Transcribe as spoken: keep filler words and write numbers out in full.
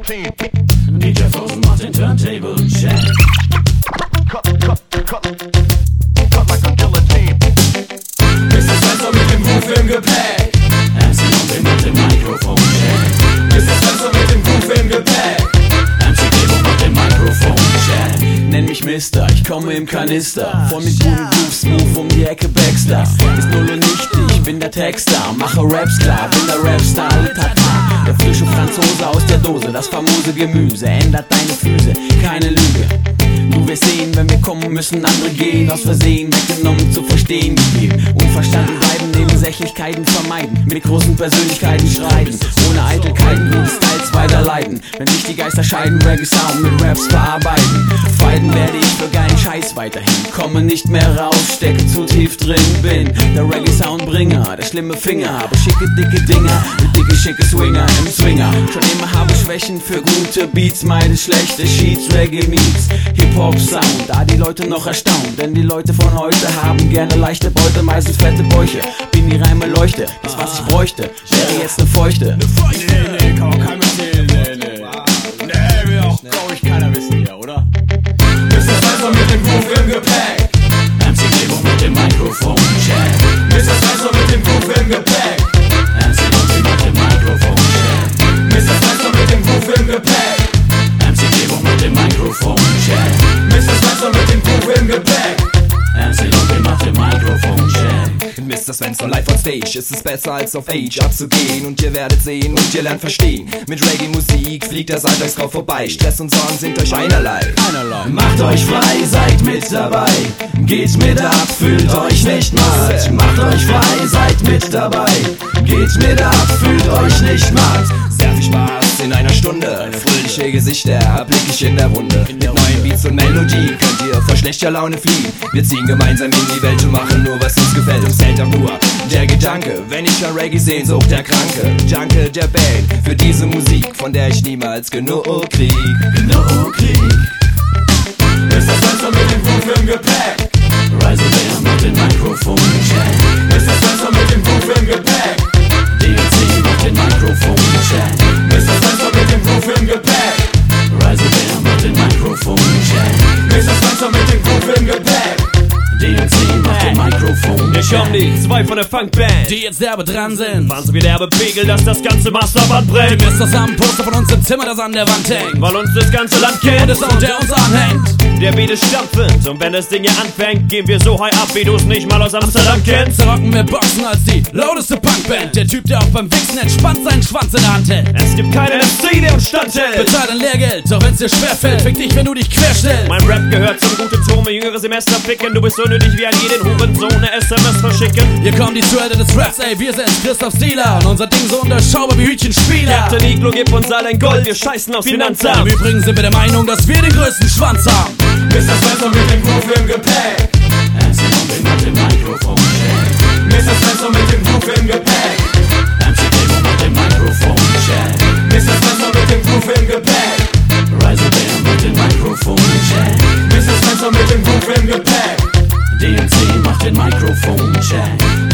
Guillotine. D J Frozen macht den Turntable check. Cut, cut, cut. Cut like a guillotine. Mister Spencer mit dem Groove im Gepäck. M C Monkey macht den Mikrofon check. Mister Spencer mit dem Groove im Gepäck. M C Debo macht den Mikrofon check. Nenn mich Mister, ich komme im Kanister. Voll mit guten Grooves, Move um die Ecke Baxter. Ist null und nichtig, ich bin der Texter. Mache Raps klar, bin der Rapstar, Tata. Der frische Franzose aus der Dose, das famose Gemüse ändert deine Füße, keine Lüge. Du wirst sehen, wenn wir kommen, müssen andere gehen. Aus Versehen weggenommen, zu verstehen gegeben. Unverstanden bleiben, Nebensächlichkeiten vermeiden. Mit großen Persönlichkeiten streiten, ohne Eitelkeiten, gute Styles weiterleiten. Wenn sich die Geister scheiden, Reggae-Sound mit Raps verarbeiten. Fighten werde ich für geilen Scheiß weiterhin. Komme nicht mehr raus, stecke zu tief drin. Bin der Reggae-Soundbringer, der schlimme Finger. Habe schicke, dicke Dinger, mit dicke, schicke Swinger im Swinger. Schon immer habe Schwächen für gute Beats, meine schlechte Sheets, Reggae-Meets. Hip-Hop-Sound, da die Leute noch erstaunt. Denn die Leute von heute haben gerne leichte Beute, meistens fette Bäuche. Bin die Reime Leuchte, das was ich bräuchte, wäre jetzt ne Feuchte. Ne Feuchte? Nee, nee, kann auch keinem erzählen, nee, nee. Nee, will auch, glaub ich, keiner wissen hier, oder? Mister Spencer mit dem Groove im Gepäck. M C Debo mit dem Mikrofon check. Mister Spencer mit dem Groove im Gepäck. M C Monkey mit dem Mikrofon check. Mister Spencer mit dem Groove im Gepäck. M C Debo mit dem Mikrofon check. Mister Spencer mit dem Groove im Gepäck. M C Monkey macht den Mikrofon check. Mister Spencer live on stage, ist es besser als auf Age abzugehen. Und ihr werdet sehen und ihr lernt verstehen. Mit Reggae-Musik fliegt der Alltagskauf vorbei. Stress und Sorgen sind euch einerlei. Einerlei. Macht euch frei, seid mit dabei. Geht mit ab, fühlt euch nicht matt. Macht euch frei, seid mit dabei. Geht mit ab, fühlt euch nicht matt. Sehr viel Spaß in einer Stunde. Fröhliche Gesichter erblick ich in der Runde. Mit neuen Beats und Melodien könnt ihr vor schlechter Laune fliehen. Wir ziehen gemeinsam in die Welt und machen nur, was uns gefällt. Uns hält auch nur der Gedanke, wenn ich an Reggae Sehnsucht der Kranke. Danke der Band für diese Musik, von der ich niemals genug krieg. Genug krieg. Mister Spencer mit dem Groove im Gepäck. Rise Bear mit dem Mikrofon check. Mister Spencer mit dem Groove im Gepäck. D N C macht den Mikrofon check. Mister Spencer mit dem Groove im Gepäck. Rise Bear mit dem Mikrofon check. Mister Spencer mit dem Groove im Gepäck. D N C macht den Mikrofon check. Ich komm die, zwei von der Funkband, Die jetzt derbe dran sind. waren so wie derbe Pegel, dass das ganze Masterband brennt. Ihr müsst zusammen Poster von uns im Zimmer, das an der Wand hängt. Weil uns das ganze Land Und kennt. der Sound, der uns anhängt. Der Beat ist stampfend und wenn das Ding hier anfängt, gehen wir so high ab, wie du's nicht mal aus Amsterdam kennst. Zerrocken wir Boxen als die lauteste Punkband. Der Typ, der auch beim Wichsen entspannt seinen Schwanz in der Hand hält. Es gibt keinen M C, der im Stand hält. Bezahl dein Lehrgeld, doch wenn's dir schwerfällt, fick dich, wenn du dich querstellst. Mein Rap gehört zum guten Ton, jüngere Semester picken. Du bist so nötig wie an jeden Hurensohn eine S M S verschicken. Hier kommen die Zuhälter des Raps, ey, wir sind's, Christoph Stieler. Und unser Ding so unterschaubar wie Hütchenspieler. Captain Iglo, gib uns all dein Gold, wir scheißen aufs Finanzamt. Im Übrigen sind wir der Meinung, dass wir den größten Schwanz haben. Mister Spencer mit dem Groove im Gepäck. M C Monkey macht den Mikrofon check. Mister Spencer mit dem Groove im Gepäck. M C Debo macht den Mikrofon check. Mister Spencer mit dem Groove im Gepäck. Rise Bear macht den Mikrofon check. Mister Spencer mit dem Groove im Gepäck. D N C macht den Mikrofon check.